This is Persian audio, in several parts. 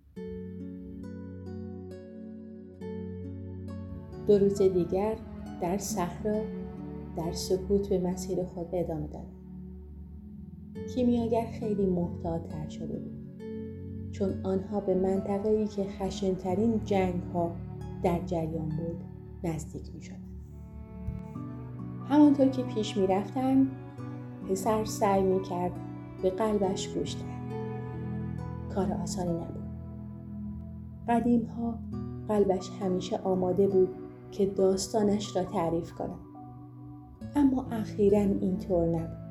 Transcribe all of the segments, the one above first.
2 روز دیگر در صحرا در سکوت به مسیر خود ادامه دادند. کیمیاگر خیلی محتاط‌تر شده بود، چون آنها به منطقه‌ای که خشن‌ترین جنگ‌ها در جریان بود نزدیک می‌شدند. همانطور که پیش می‌رفتند، پسر سعی می‌کرد به قلبش گوش دهد. کار آسانی نبود. قدیم‌ها قلبش همیشه آماده بود که داستانش را تعریف کند، اما اخیراً اینطور نبود.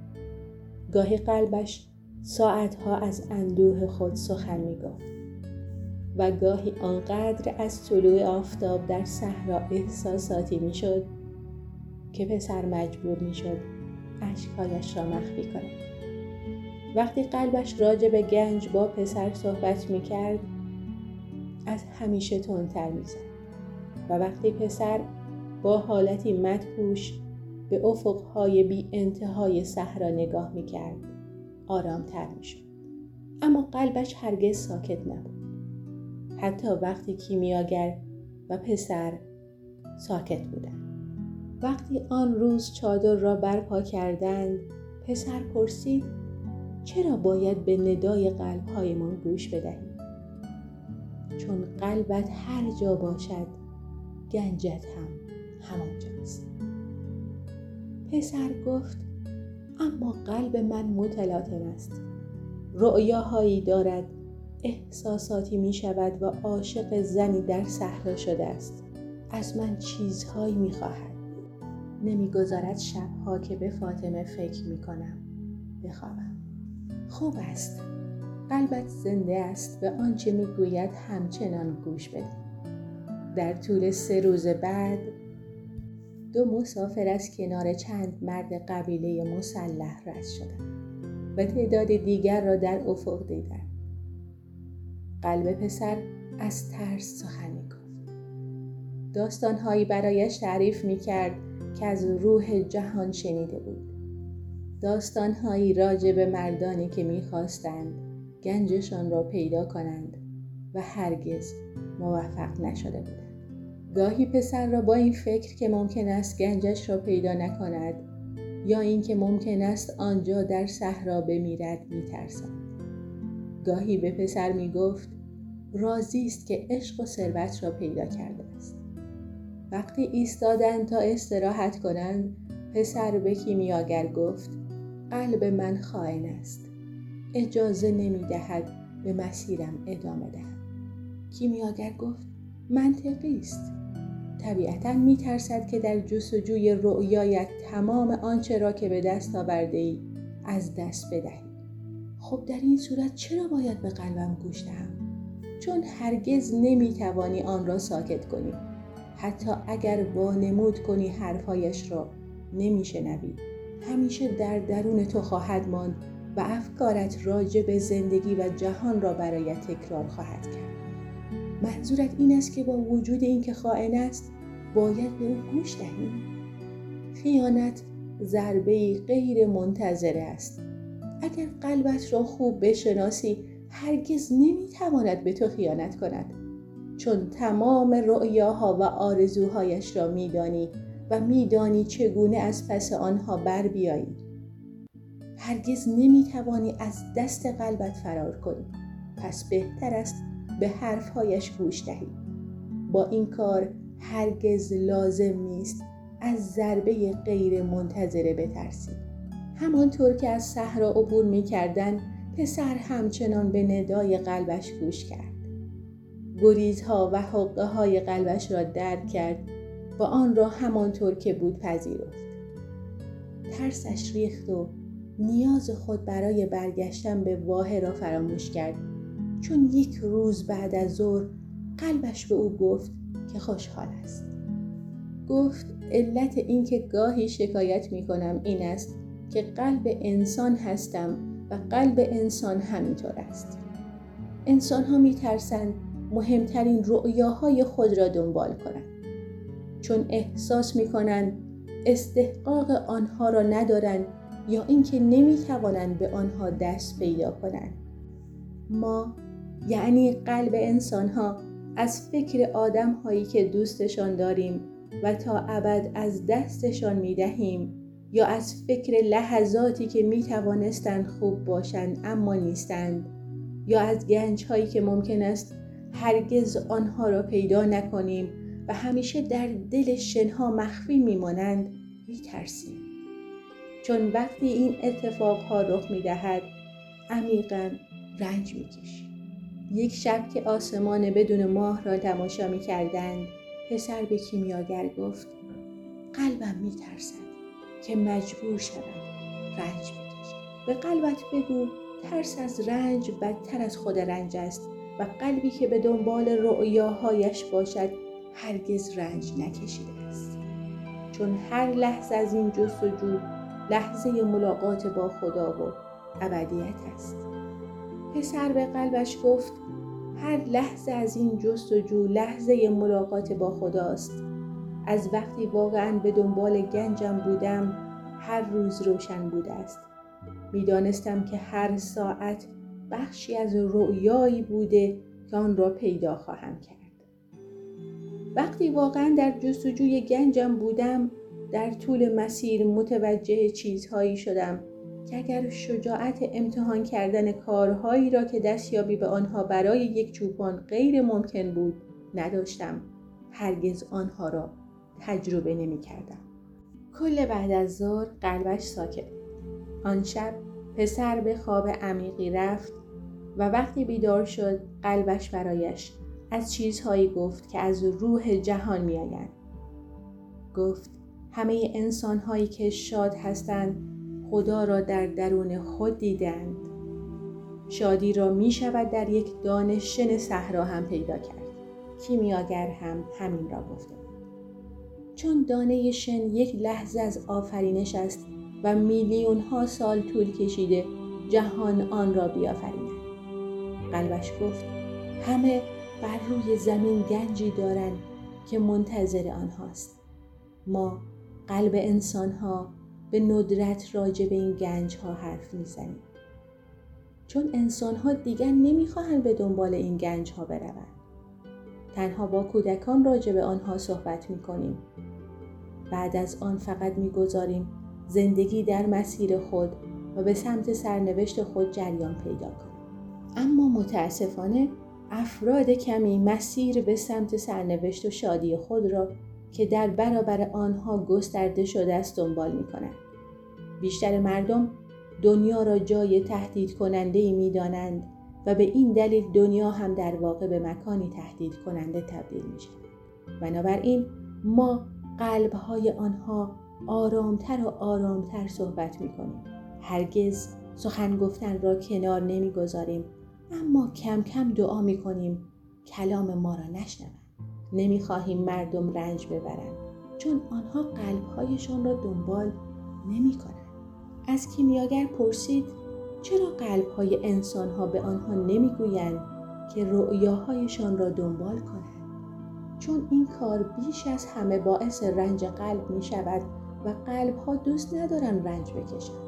گاهی قلبش ساعتها از اندوه خود سخن می‌گفت و گاهی آنقدر از طلوع آفتاب در صحرا احساساتی می‌شد که پسر مجبور می‌شد اشک‌هایش را مخفی کند. وقتی قلبش راجع به گنج با پسر صحبت می‌کرد، از همیشه تندتر می‌زد و وقتی پسر با حالتی مدهوش به افق‌های بی انتهای صحرا نگاه می‌کرد، آرام‌تر می‌شد. اما قلبش هرگز ساکت نبود. حتی وقتی کیمیاگر و پسر ساکت بودند. وقتی آن روز چادر را برپا کردند، پسر پرسید: چرا باید به ندای قلب‌هایمان گوش بدهیم؟ چون قلبت هر جا باشد، گنجت هم همانجاست. پسر گفت: اما قلب من متلاطم است. رؤیاهایی دارد، احساساتی می شود و عاشق زنی در صحرا شده است. از من چیزهایی می خواهد. نمی گذارد شبها که به فاطمه فکر می کنم بخوابم. خوب است. قلبت زنده است، به آنچه می گوید همچنان گوش بده. در طول 3 روز بعد 2 مسافر از کنار چند مرد قبیله مسلح رد شدند و تعداد دیگر را در افق دیدند. قلب پسر از ترس سخن می‌گفت. داستان‌هایی برایش تعریف می‌کرد که از روح جهان شنیده بود. داستان‌هایی راجع به مردانی که می‌خواستند گنجشان را پیدا کنند و هرگز موفق نشده بودند. گاهی پسر را با این فکر که ممکن است گنجش را پیدا نکند یا اینکه ممکن است آنجا در صحرا بمیرد می‌ترساند. گاهی به پسر می‌گفت راضی است که عشق و ثروت را پیدا کرده است. وقتی ایستادند تا استراحت کنند، پسر به کیمیاگر گفت: قلب من خائن است. اجازه نمی‌دهد به مسیرم ادامه دهم. کیمیاگر گفت: منطقی است. طبیعتاً می‌ترسد که در جستجوی رؤیایت تمام آنچه را که به دست آورده‌ای از دست بدهی. خب در این صورت چرا باید به قلبم گوش دهم؟ چون هرگز نمی‌توانی آن را ساکت کنی. حتی اگر وانمود کنی حرفایش را نمی‌شنوی. همیشه در درون تو خواهد ماند و افکارت راجع به زندگی و جهان را برایت تکرار خواهد کرد. منظورت این است که با وجود این که خائن است، باید به او گوش دهیم؟ خیانت ضربه‌ای غیر منتظره است. اگر قلبت را خوب بشناسی، هرگز نمیتواند به تو خیانت کند، چون تمام رؤیاها و آرزوهایش را میدانی و میدانی چگونه از پس آنها بر بیایی. هرگز نمیتوانی از دست قلبت فرار کنی، پس بهتر است به حرفهایش گوش دهی. با این کار هرگز لازم نیست از ضربه غیر منتظره بترسی. همانطور که از صحرا عبور می‌کردند، پسر همچنان به ندای قلبش گوش کرد. گریزها و حقه‌های قلبش را درک کرد و آن را همانطور که بود پذیرفت. ترسش ریخت و نیاز خود برای برگشتن به واحه را فراموش کرد، چون 1 روز بعد از ظهر قلبش به او گفت که خوشحال است. گفت علت این که گاهی شکایت می‌کنم این است که قلب انسان هستم و قلب انسان همینطور است. انسان‌ها می‌ترسند مهمترین رؤیاهای خود را دنبال کنند، چون احساس می‌کنند استحقاق آنها را ندارند یا اینکه نمی‌توانند به آنها دست پیدا کنند. ما یعنی قلب انسان‌ها از فکر آدم‌هایی که دوستشان داریم و تا ابد از دستشان می‌دهیم، یا از فکر لحظاتی که می‌توانستند خوب باشند اما نیستند، یا از گنج‌هایی که ممکن است هرگز آنها را پیدا نکنیم و همیشه در دل شنها مخفی می‌مانند، می‌ترسیم. چون وقتی این اتفاقها رخ می‌دهد عمیقاً رنج می‌کشیم. یک شب که آسمان بدون ماه را تماشا می‌کردند، پسر به کیمیاگر گفت: قلبم می‌ترسد که مجبور شود رنج بکشد. به قلبت بگو ترس از رنج بدتر از خود رنج است و قلبی که به دنبال رؤیاهایش باشد هرگز رنج نکشیده است. چون هر لحظه از این جستجو لحظه ملاقات با خدا و ابدیت است. پسر به قلبش گفت: هر لحظه از این جستجو لحظه ملاقات با خداست. از وقتی واقعاً به دنبال گنجم بودم هر روز روشن بوده است. می‌دانستم که هر ساعت بخشی از رؤیایی بوده که آن را پیدا خواهم کرد. وقتی واقعاً در جستجوی گنجم بودم، در طول مسیر متوجه چیزهایی شدم که اگر شجاعت امتحان کردن کارهایی را که دستیابی به آنها برای یک چوپان غیر ممکن بود نداشتم، هرگز آنها را تجربه نمی کردم. کل بعد از ظهر قلبش ساکت. آن شب پسر به خواب عمیقی رفت و وقتی بیدار شد قلبش برایش از چیزهایی گفت که از روح جهان می آیند. گفت همه انسانهایی که شاد هستند خدا را در درون خود دیدند. شادی را می شود در یک دانه شن صحرا هم پیدا کرد. کیمیاگر هم همین را گفته بود. چون دانه شن یک لحظه از آفرینش است و میلیون ها سال طول کشیده جهان آن را بیافریند. قلبش گفت همه بر روی زمین گنجی دارند که منتظر آنهاست. ما قلب انسان‌ها به ندرت راجع به این گنج‌ها حرف می‌زنیم. چون انسان‌ها دیگر نمی‌خواهند به دنبال این گنج‌ها بروند. تنها با کودکان راجع به آنها صحبت می‌کنیم. بعد از آن فقط می‌گذاریم زندگی در مسیر خود و به سمت سرنوشت خود جریان پیدا کند. اما متاسفانه افراد کمی مسیر به سمت سرنوشت و شادی خود را که در برابر آنها گسترده شده است دنبال می‌کنند. بیشتر مردم دنیا را جای تهدید کننده‌ای می‌دانند و به این دلیل دنیا هم در واقع به مکانی تهدید کننده تبدیل می‌شود. بنابراین ما قلب‌های آنها آرامتر و آرامتر صحبت می‌کنیم. هرگز سخن گفتن را کنار نمی‌گذاریم، اما کم کم دعا می‌کنیم کلام ما را نشنوند. نمی‌خواهیم مردم رنج ببرند، چون آنها قلب‌هایشان را دنبال نمی‌کنند. از کیمیاگر پرسید چرا قلب‌های انسان‌ها به آنها نمی‌گویند که رؤیاهایشان را دنبال کنند؟ چون این کار بیش از همه باعث رنج قلب می‌شود و قلب‌ها دوست ندارند رنج بکشند.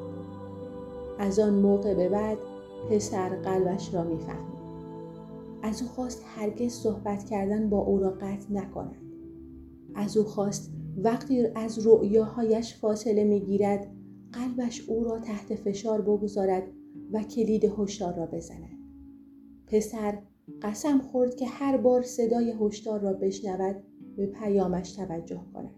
از آن موقع به بعد پسر قلبش را می‌فهمید. از او خواست هرگز صحبت کردن با او را قطع نکند. از او خواست وقتی از رؤیاهایش فاصله می‌گیرد قلبش او را تحت فشار بگذارد و کلید هشدار را بزند. پسر قسم خورد که هر بار صدای هشدار را بشنود به پیامش توجه کند.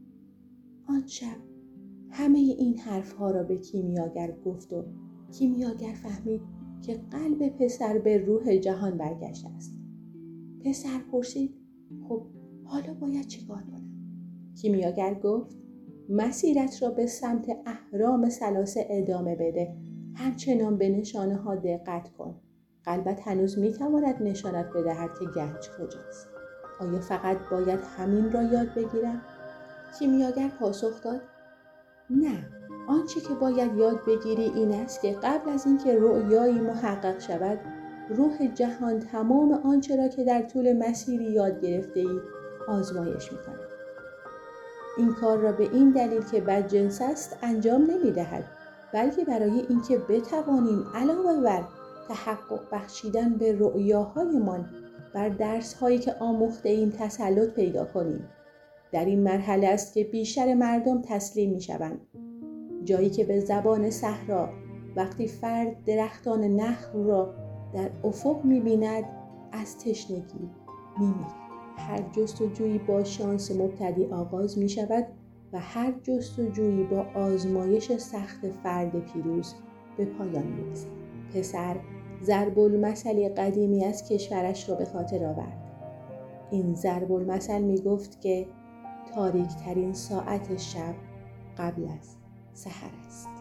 آن شب همه این حرفها را به کیمیاگر گفت و کیمیاگر فهمید که قلب پسر به روح جهان برگشته است. پسر پرسید خب حالا باید چیکار کنم؟ کیمیاگر گفت مسیرت را به سمت اهرام ثلاثه ادامه بده. همچنان به نشانه ها دقت کن. قلبت هنوز میتواند نشانت بدهد که گنج کجاست. آیا فقط باید همین را یاد بگیرم؟ کیمیاگر پاسخ داد نه. آنچه که باید یاد بگیری این است که قبل از اینکه رؤیایی محقق شود روح جهان تمام آنچه را که در طول مسیری یاد گرفته ای آزمایش می‌کند. این کار را به این دلیل که بدجنس است انجام نمی‌دهد، بلکه برای اینکه بتوانیم علاوه بر تحقق بخشیدن به رؤیاهایمان بر درس‌هایی که آموخته ایم تسلط پیدا کنیم. در این مرحله است که بیشتر مردم تسلیم می‌شوند. جایی که به زبان صحرا وقتی فرد درختان نخل را در افق می‌بیند از تشنگی می‌میرد. هر جستجویی با شانس مبتدی آغاز می‌شود و هر جستجویی با آزمایش سخت فرد پیروز به پایان می‌رسد. پسر ضرب‌المثلی قدیمی از کشورش را به خاطر آورد. این ضرب‌المثل می‌گفت که تاریک‌ترین ساعت شب قبل از سحر است.